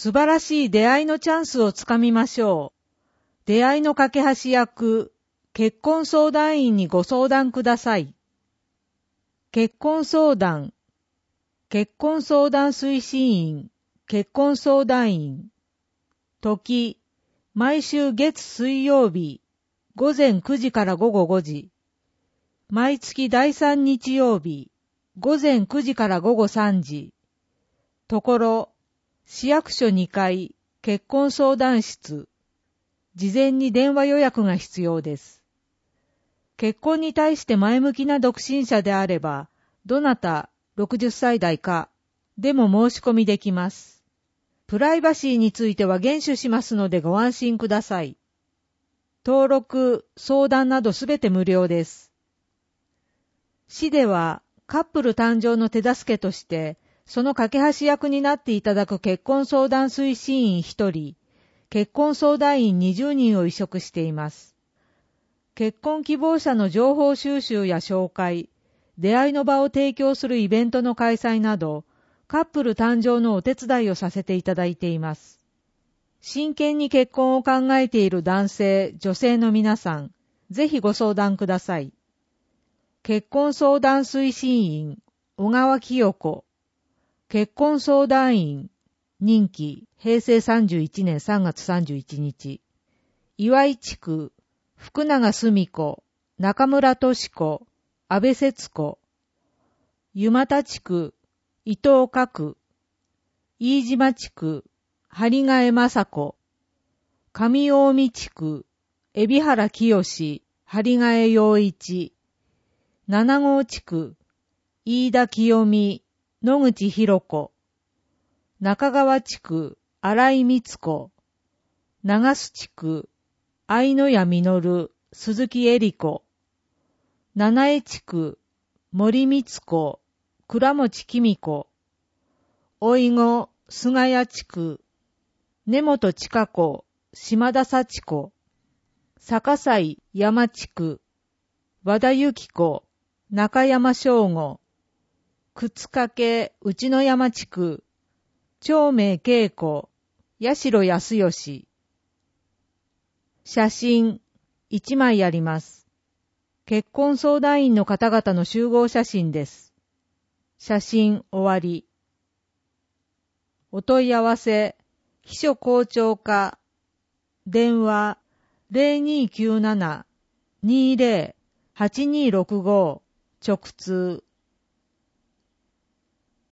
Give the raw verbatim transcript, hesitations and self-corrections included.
素晴らしい出会いのチャンスをつかみましょう。出会いの架け橋役、結婚相談員にご相談ください。結婚相談、結婚相談推進員、結婚相談員。時、毎週月水曜日、午前くじから午後ごじ。毎月第三日曜日、午前くじから午後さんじ。ところ、市役所にかい、結婚相談室。事前に電話予約が必要です。結婚に対して前向きな独身者であれば、どなたろくじゅっさい代かでも申し込みできます。プライバシーについては厳守しますのでご安心ください。登録、相談などすべて無料です。市ではカップル誕生の手助けとして、その架け橋役になっていただく結婚相談推進員ひとり、結婚相談員にじゅうにんを委嘱しています。結婚希望者の情報収集や紹介、出会いの場を提供するイベントの開催など、カップル誕生のお手伝いをさせていただいています。真剣に結婚を考えている男性、女性の皆さん、ぜひご相談ください。結婚相談推進員、小川清子、結婚相談員、任期、へいせいさんじゅういちねんさんがつさんじゅういちにち。岩井地区、福永澄子、中村敏子、安倍節子。湯俣地区、伊藤角。飯島地区、針ヶ江雅子。上大見地区、海老原清、針ヶ江陽一。七郷地区、飯田清美、野口博子。中川地区、新井光子。長須地区、相野谷実、鈴木恵里子。七重地区、森光子、倉持公子。おいご、菅谷地区、根本千佳子、島田幸子。坂西山地区、和田由紀子、中山翔吾。靴掛内野山地区、長明恵子、八代康義。写真、いちまいあります。結婚相談員の方々の集合写真です。写真終わり。お問い合わせ、秘書校長課、電話 ゼロにきゅうなな にじゅう はちにろくご 直通